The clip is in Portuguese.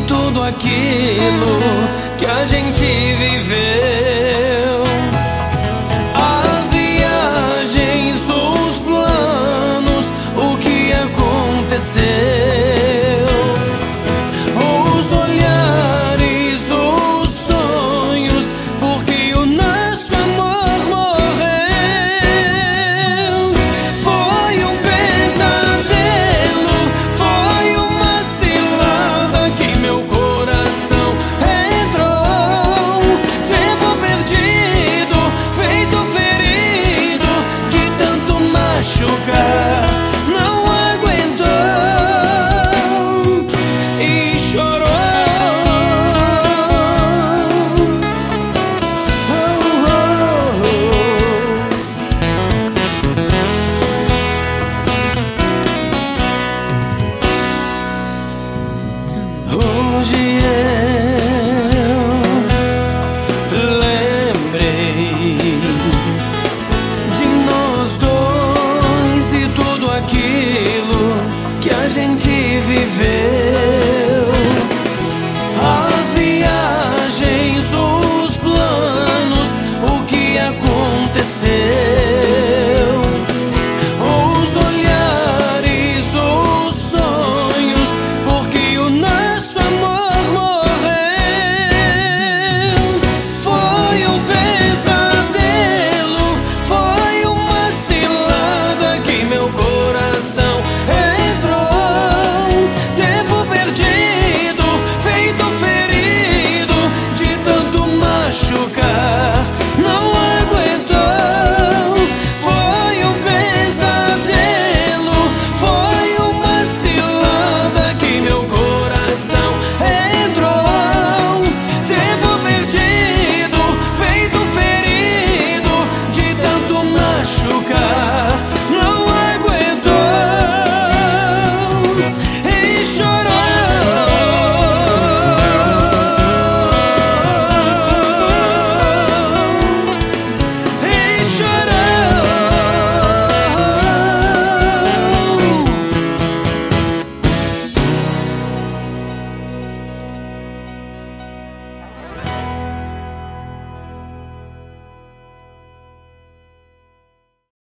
tudo aquilo que a gente viveu. As viagens, os planos, o que aconteceu, os olhares, os sonhos, porque o nosso amor morreu. Foi um pesadelo, foi uma cilada que meu coração entrou. Tempo perdido, peito ferido, de tanto machucar, não aguentou e chorou. Hoje é